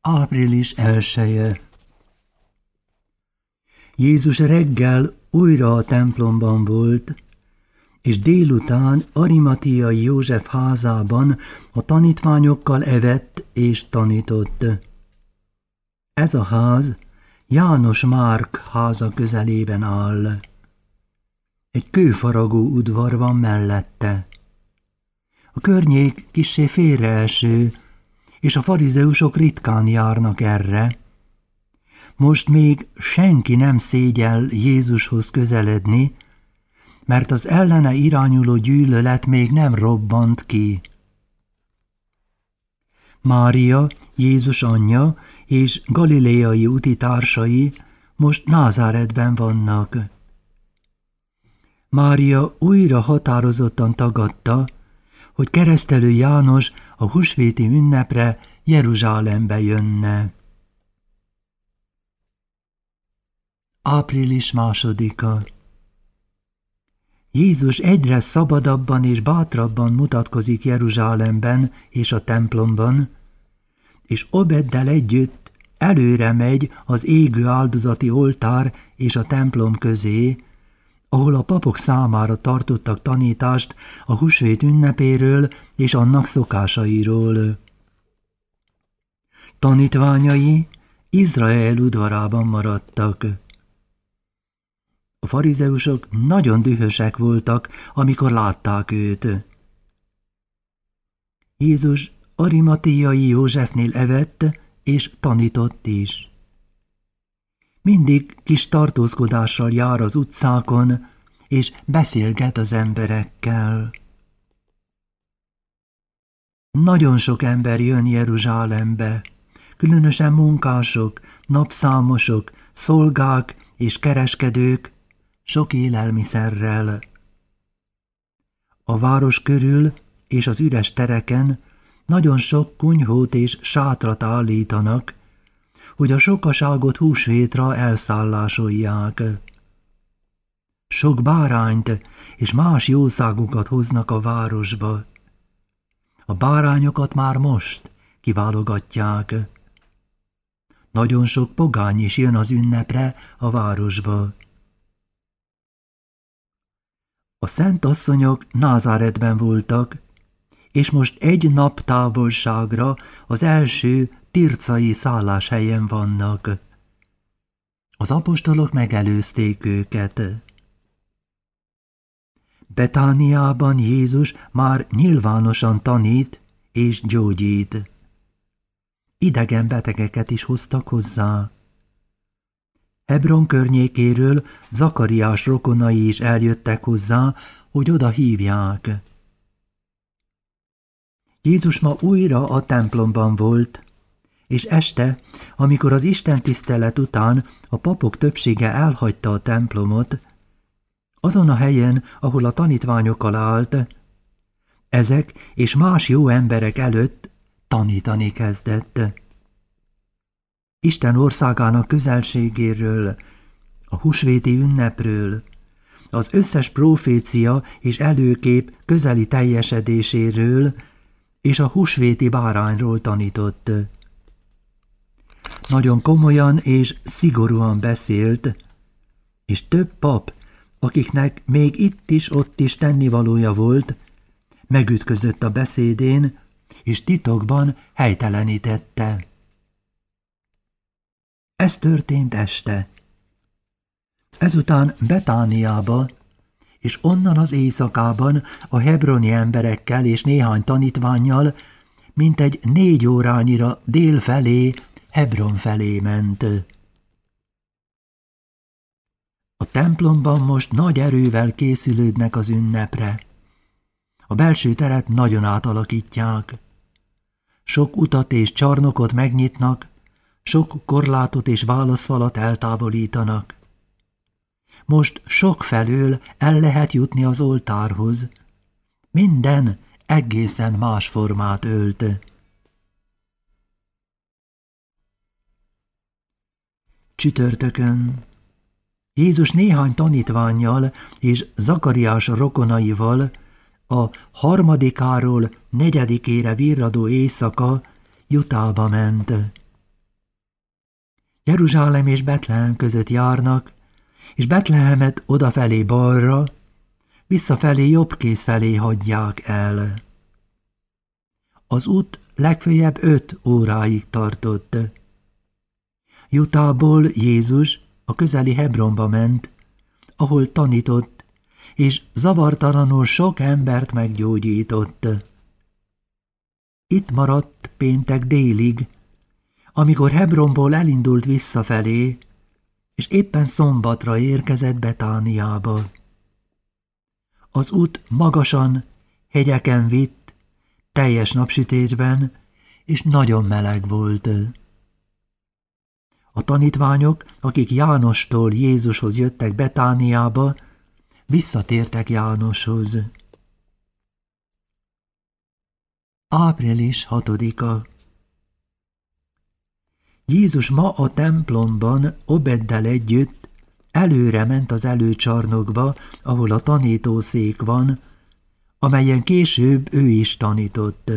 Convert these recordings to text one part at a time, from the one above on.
Április 1-e. Jézus reggel újra a templomban volt, és délután Arimatheai József házában a tanítványokkal evett és tanított. Ez a ház János Márk háza közelében áll. Egy kőfaragó udvar van mellette. A környék kissé félreeső, és a farizeusok ritkán járnak erre. Most még senki nem szégyel Jézushoz közeledni, mert az ellene irányuló gyűlölet még nem robbant ki. Mária, Jézus anyja és galileai úti társai most Názáretben vannak. Mária újra határozottan tagadta, hogy keresztelő János a húsvéti ünnepre Jeruzsálembe jönne. Április 2. Jézus egyre szabadabban és bátrabban mutatkozik Jeruzsálemben és a templomban, és Obeddel együtt előre megy az égő áldozati oltár és a templom közé, ahol a papok számára tartottak tanítást a húsvét ünnepéről és annak szokásairól. Tanítványai Izrael udvarában maradtak. A farizeusok nagyon dühösek voltak, amikor látták őt. Jézus Arimatheai Józsefnél evett és tanított is. Mindig kis tartózkodással jár az utcákon, és beszélget az emberekkel. Nagyon sok ember jön Jeruzsálembe, különösen munkások, napszámosok, szolgák és kereskedők, sok élelmiszerrel. A város körül és az üres tereken nagyon sok kunyhót és sátrat állítanak, hogy a sokaságot húsvétra elszállásolják. Sok bárányt és más jószágokat hoznak a városba. A bárányokat már most kiválogatják. Nagyon sok pogány is jön az ünnepre a városba. A szent asszonyok Názáretben voltak, és most egy nap távolságra az első tircai szálláshelyen vannak. Az apostolok megelőzték őket. Betániában Jézus már nyilvánosan tanít és gyógyít. Idegen betegeket is hoztak hozzá. Hebron környékéről Zakariás rokonai is eljöttek hozzá, hogy oda hívják. Jézus ma újra a templomban volt, és este, amikor az istentisztelet után a papok többsége elhagyta a templomot, azon a helyen, ahol a tanítványokkal állt, ezek és más jó emberek előtt tanítani kezdett. Isten országának közelségéről, a húsvéti ünnepről, az összes profécia és előkép közeli teljesedéséről és a húsvéti bárányról tanított. Nagyon komolyan és szigorúan beszélt, és több pap, akiknek még itt is, ott is tennivalója volt, megütközött a beszédén, és titokban helytelenítette. Ez történt este. Ezután Betániába, és onnan az éjszakában a hebroni emberekkel és néhány tanítvánnyal mintegy 4 órányira dél felé, Hebron felé ment. A templomban most nagy erővel készülődnek az ünnepre. A belső teret nagyon átalakítják. Sok utat és csarnokot megnyitnak, sok korlátot és válaszfalat eltávolítanak. Most sok felől el lehet jutni az oltárhoz. Minden egészen más formát ölt. Csütörtökön Jézus néhány tanítvánnyal és Zakariás rokonaival a 3-áról 4-ére virradó éjszaka Jutába ment. Jeruzsálem és Betlehem között járnak, és Betlehemet odafelé balra, visszafelé jobbkéz felé hagyják el. Az út legföljebb 5 óráig tartott. Jutából Jézus a közeli Hebronba ment, ahol tanított, és zavartalanul sok embert meggyógyított. Itt maradt péntek délig, amikor Hebronból elindult visszafelé, és éppen szombatra érkezett Betániába. Az út magasan, hegyeken vitt, teljes napsütésben, és nagyon meleg volt. A tanítványok, akik Jánostól Jézushoz jöttek Betániába, visszatértek Jánoshoz. Április 6-a. Jézus ma a templomban Obeddel együtt előre ment az előcsarnokba, ahol a tanítószék van, amelyen később ő is tanított.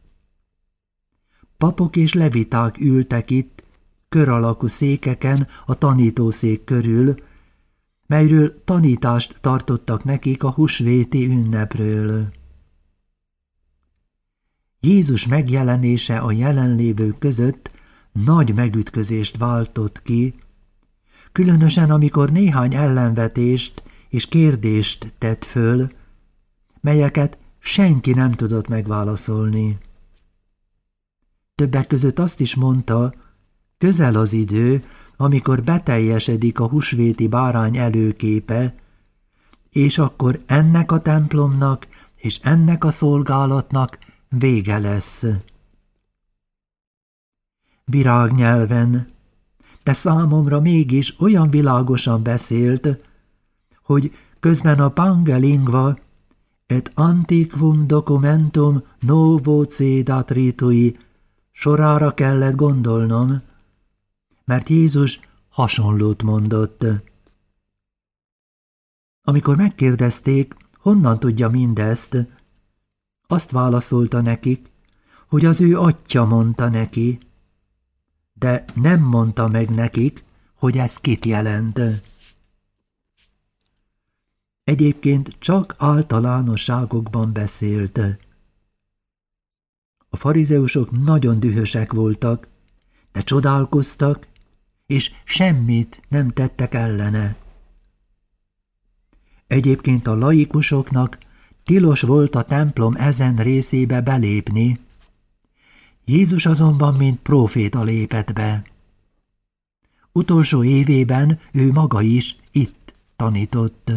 Papok és leviták ültek itt, kör alakú székeken a tanítószék körül, melyről tanítást tartottak nekik a húsvéti ünnepről. Jézus megjelenése a jelenlévők között nagy megütközést váltott ki, különösen amikor néhány ellenvetést és kérdést tett föl, melyeket senki nem tudott megválaszolni. Többek között azt is mondta, közel az idő, amikor beteljesedik a húsvéti bárány előképe, és akkor ennek a templomnak és ennek a szolgálatnak vége lesz. Virágnyelven, de számomra mégis olyan világosan beszélt, hogy közben a pange lingva et antiquum documentum novo cedat ritui sorára kellett gondolnom, mert Jézus hasonlót mondott. Amikor megkérdezték, honnan tudja mindezt, azt válaszolta nekik, hogy az ő atyja mondta neki, de nem mondta meg nekik, hogy ez kit jelent. Egyébként csak általánosságokban beszélt. A farizeusok nagyon dühösek voltak, de csodálkoztak, és semmit nem tettek ellene. Egyébként a laikusoknak tilos volt a templom ezen részébe belépni, Jézus azonban mint próféta lépett be. Utolsó évében ő maga is itt tanított.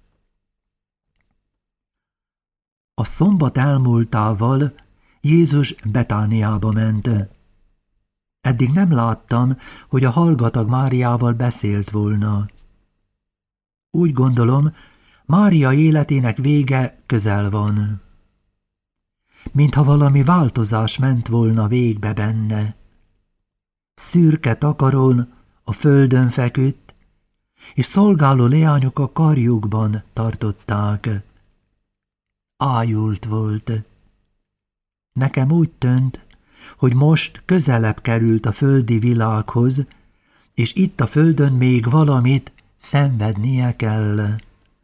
A szombat elmúltával Jézus Betániába ment. Eddig nem láttam, hogy a hallgatag Máriával beszélt volna. Úgy gondolom, Mária életének vége közel van. Mintha valami változás ment volna végbe benne. Szürke takaron a földön feküdt, és szolgáló leányok a karjukban tartották. Ájult volt. Nekem úgy tűnt, hogy most közelebb került a földi világhoz, és itt a földön még valamit szenvednie kell.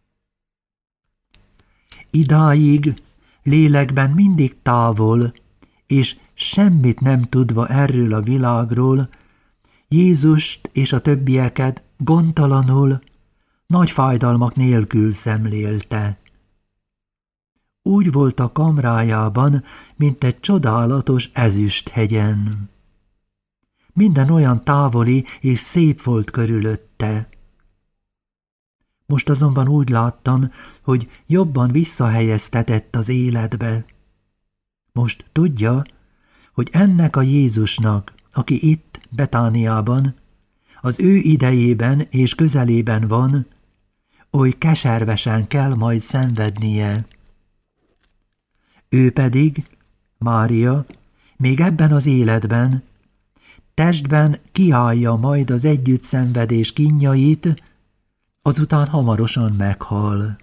Idáig lélekben mindig távol, és semmit nem tudva erről a világról, Jézust és a többieket gondtalanul, nagy fájdalmak nélkül szemlélte. Úgy volt a kamrájában, mint egy csodálatos ezüsthegyen. Minden olyan távoli és szép volt körülötte. Most azonban úgy láttam, hogy jobban visszahelyeztetett az életbe. Most tudja, hogy ennek a Jézusnak, aki itt, Betániában, az ő idejében és közelében van, oly keservesen kell majd szenvednie. Ő pedig, Mária, még ebben az életben, testben kiállja majd az együttszenvedés kínjait, azután hamarosan meghal.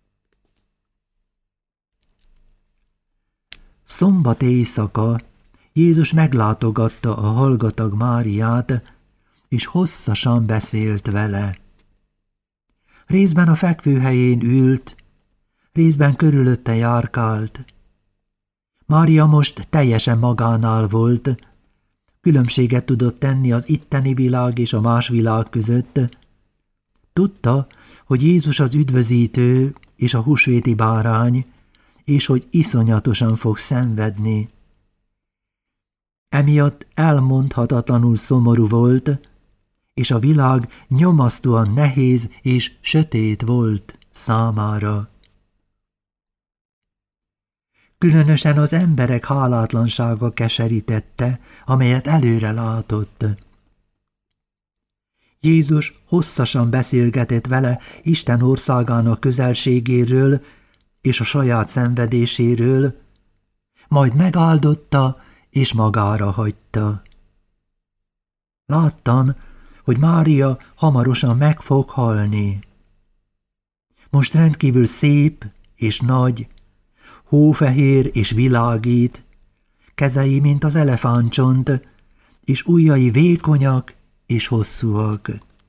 Szombat éjszaka Jézus meglátogatta a hallgatag Máriát, és hosszasan beszélt vele. Részben a fekvőhelyén ült, részben körülötte járkált. Mária most teljesen magánál volt, különbséget tudott tenni az itteni világ és a más világ között. Tudta, hogy Jézus az üdvözítő és a húsvéti bárány, és hogy iszonyatosan fog szenvedni. Emiatt elmondhatatlanul szomorú volt, és a világ nyomasztóan nehéz és sötét volt számára. Különösen az emberek hálátlansága keserítette, amelyet előre látott. Jézus hosszasan beszélgetett vele Isten országának közelségéről és a saját szenvedéséről, majd megáldotta és magára hagyta. Láttam, hogy Mária hamarosan meg fog halni. Most rendkívül szép és nagy, hófehér és világít, kezei, mint az elefántcsont, és ujjai vékonyak és hosszúak.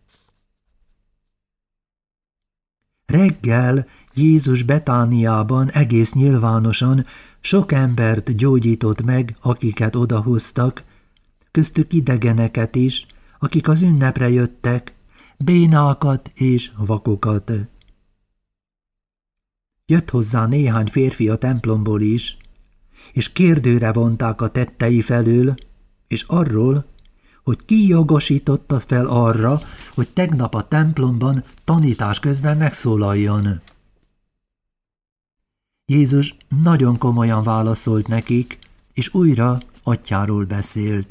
Reggel Jézus Betániában egész nyilvánosan sok embert gyógyított meg, akiket odahoztak, köztük idegeneket is, akik az ünnepre jöttek, bénákat és vakokat. Jött hozzá néhány férfi a templomból is, és kérdőre vonták a tettei felől, és arról, hogy ki jogosította fel arra, hogy tegnap a templomban tanítás közben megszólaljon. Jézus nagyon komolyan válaszolt nekik, és újra atyáról beszélt.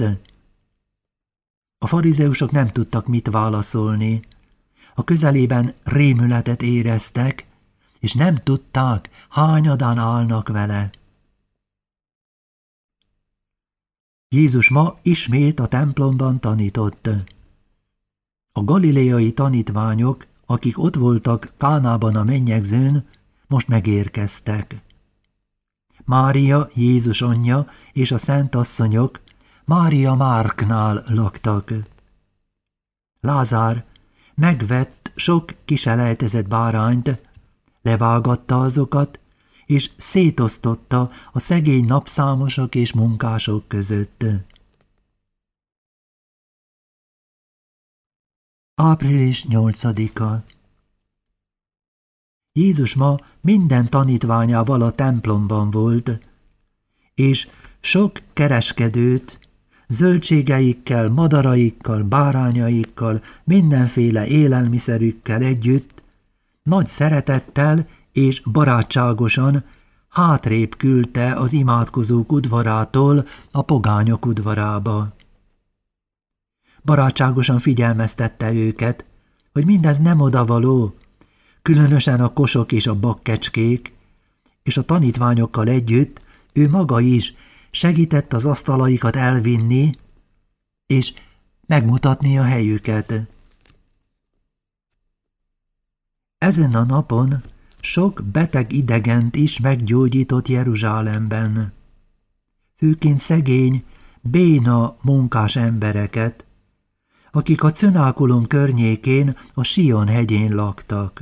A farizeusok nem tudtak mit válaszolni. A közelében rémületet éreztek, és nem tudták, hányadan állnak vele. Jézus ma ismét a templomban tanított. A galileai tanítványok, akik ott voltak Kánában a mennyegzőn, most megérkeztek. Mária, Jézus anyja és a szent asszonyok Mária Márknál laktak. Lázár megvett sok kiselejtezett bárányt, levágatta azokat, és szétosztotta a szegény napszámosok és munkások között. Április 8-a. Jézus ma minden tanítványával a templomban volt, és sok kereskedőt zöldségeikkel, madaraikkal, bárányaikkal, mindenféle élelmiszerükkel együtt nagy szeretettel és barátságosan hátrébb küldte az imádkozók udvarától a pogányok udvarába. Barátságosan figyelmeztette őket, hogy mindez nem odavaló, különösen a kosok és a bakkecskék, és a tanítványokkal együtt ő maga is segített az asztalaikat elvinni, és megmutatni a helyüket. Ezen a napon sok beteg idegent is meggyógyított Jeruzsálemben. Főként szegény, béna munkás embereket, akik a Cönákulum környékén a Sion hegyén laktak.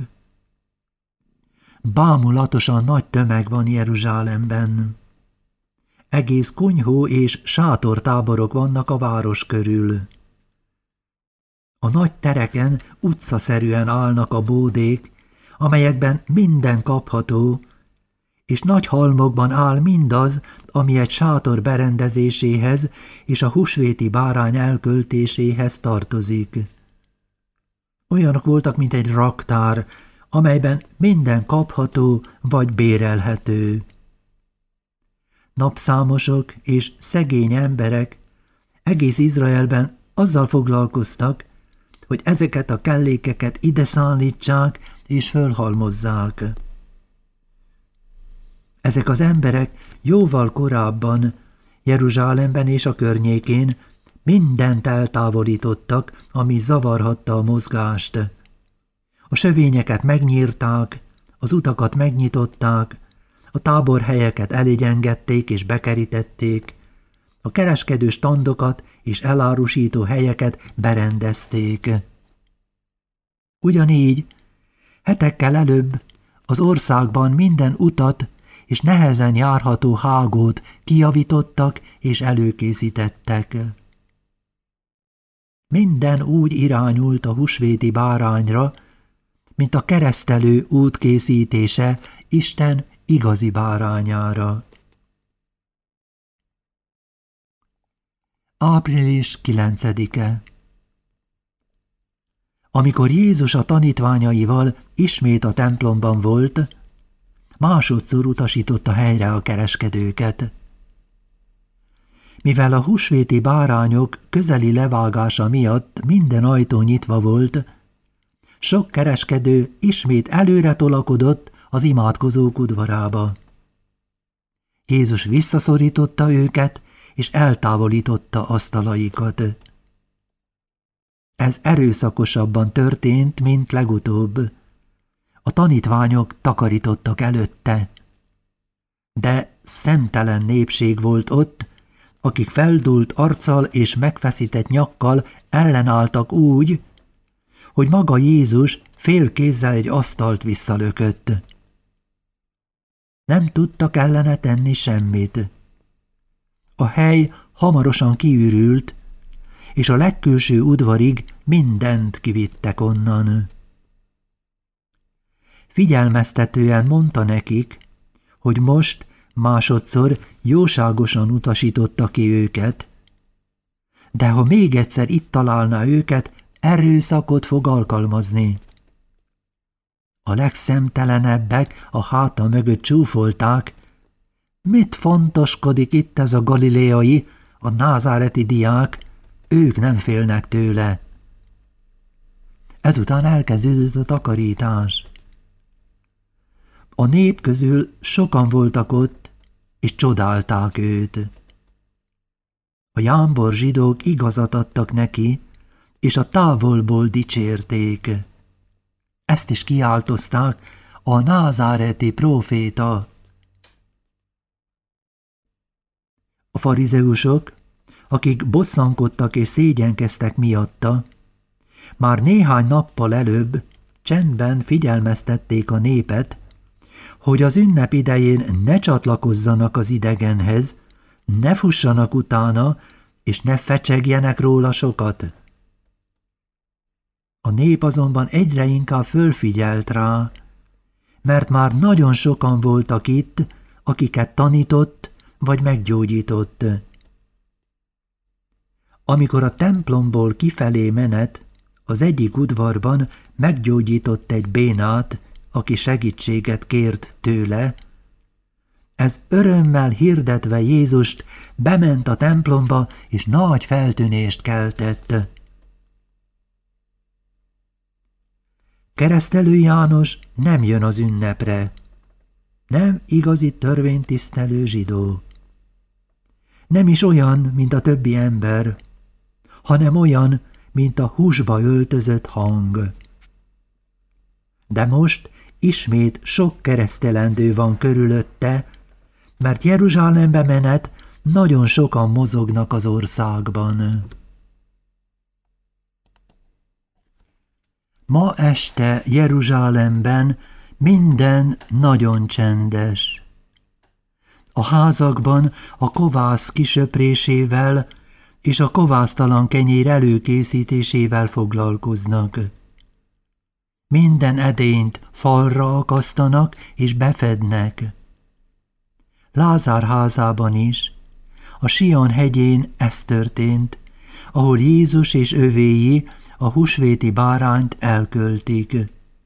Bámulatosan nagy tömeg van Jeruzsálemben. Egész kunyhó és sátortáborok vannak a város körül. A nagy tereken utcaszerűen állnak a bódék, amelyekben minden kapható, és nagy halmokban áll mindaz, ami egy sátor berendezéséhez és a húsvéti bárány elköltéséhez tartozik. Olyanok voltak, mint egy raktár, amelyben minden kapható vagy bérelhető. Napszámosok és szegény emberek egész Izraelben azzal foglalkoztak, hogy ezeket a kellékeket ide szállítsák és fölhalmozzák. Ezek az emberek jóval korábban Jeruzsálemben és a környékén mindent eltávolítottak, ami zavarhatta a mozgást. A sövényeket megnyírták, az utakat megnyitották, a táborhelyeket elégyengették és bekerítették, A kereskedő standokat és elárusító helyeket berendezték. Ugyanígy hetekkel előbb az országban minden utat és nehezen járható hágót kijavítottak és előkészítettek. Minden úgy irányult a húsvéti bárányra, mint a keresztelő útkészítése Isten igazi bárányára. Április 9-e. Amikor Jézus a tanítványaival ismét a templomban volt, másodszor utasította helyre a kereskedőket. Mivel a húsvéti bárányok közeli levágása miatt minden ajtó nyitva volt, sok kereskedő ismét előre tolakodott az imádkozók udvarába. Jézus visszaszorította őket, és eltávolította asztalaikat. Ez erőszakosabban történt, mint legutóbb. A tanítványok takarítottak előtte. De szemtelen népség volt ott, akik feldúlt arccal és megfeszített nyakkal ellenálltak úgy, hogy maga Jézus félkézzel egy asztalt visszalökött. Nem tudtak ellene tenni semmit. A hely hamarosan kiürült, és a legkülső udvarig mindent kivittek onnan. Figyelmeztetően mondta nekik, hogy most másodszor jóságosan utasította ki őket, de ha még egyszer itt találná őket, erőszakot fog alkalmazni. A legszemtelenebbek a háta mögött csúfolták, mit fontoskodik itt ez a galileai, a názáreti diák, ők nem félnek tőle. Ezután elkezdődött a takarítás. A nép közül sokan voltak ott, és csodálták őt. A jámbor zsidók igazat adtak neki, és a távolból dicsérték. Ezt is kiáltozták, a názáreti próféta. A farizeusok, akik bosszankodtak és szégyenkeztek miatta, már néhány nappal előbb csendben figyelmeztették a népet, hogy az ünnep idején ne csatlakozzanak az idegenhez, ne fussanak utána, és ne fecsegjenek róla sokat. A nép azonban egyre inkább fölfigyelt rá, mert már nagyon sokan voltak itt, akiket tanított vagy meggyógyított. Amikor a templomból kifelé menet, az egyik udvarban meggyógyított egy bénát, aki segítséget kért tőle, ez örömmel hirdetve Jézust bement a templomba, és nagy feltűnést keltett. Keresztelő János nem jön az ünnepre, nem igazi törvénytisztelő zsidó. Nem is olyan, mint a többi ember, hanem olyan, mint a húsba öltözött hang. De most ismét sok keresztelendő van körülötte, mert Jeruzsálembe menet nagyon sokan mozognak az országban. Ma este Jeruzsálemben minden nagyon csendes. A házakban a kovász kisöprésével és a kovásztalan kenyér előkészítésével foglalkoznak. Minden edényt falra akasztanak és befednek. Lázár házában is, a Sion hegyén ez történt, ahol Jézus és övéi a húsvéti bárányt elköltik.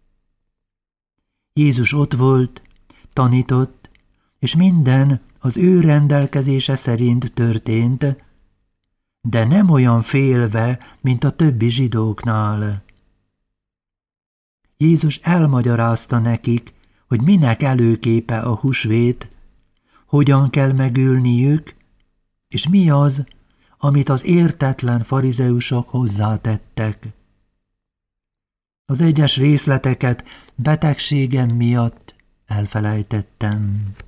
Jézus ott volt, tanított, és minden az ő rendelkezése szerint történt, de nem olyan félve, mint a többi zsidóknál. Jézus elmagyarázta nekik, hogy minek előképe a húsvét, hogyan kell megülniük, és mi az, amit az értetlen farizeusok hozzátettek. Az egyes részleteket betegségem miatt elfelejtettem.